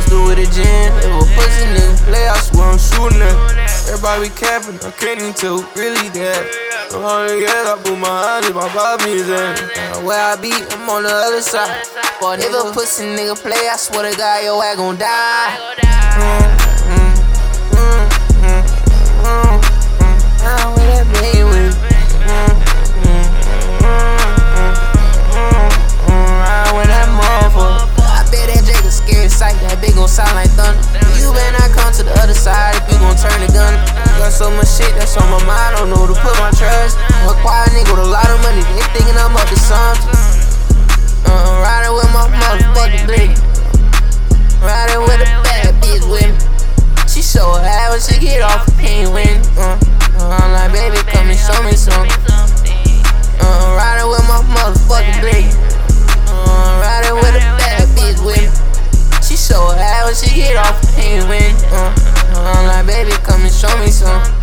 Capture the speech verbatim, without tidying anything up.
posted with a gym. If a pussy nigga play, I swear I'm shooting it. Everybody be capping, I can't even tell who really that. So hard yeah, I put my hands in my bobbies in. Where I be, I'm on the other side. But if a pussy nigga play, I swear to God, your ass gon' die. Mm, mm, mm, mm, mm, mm. Now where that baby with me? Mm, mm, mm, mm, mm, mm. Ride with that motherfucker. I bet that Jake a scary sight. That bitch gon' sound like thunder. You better not come to the other side if you gon' turn the gun. Got so much shit that's on my mind, don't know who to put my trust. A quiet nigga with a lot of money, they thinking I'm up to something. Uh, riding with my motherfucking blick. Riding with a bad bitch with me. She so high when she get off, can't win. Uh, I'm like, baby, come and show me something. Uh, riding with my motherfucking blick. Uh, riding with a bad bitch with me. She so high when she get off, can't win. Uh, I'm like, baby, come and show me something.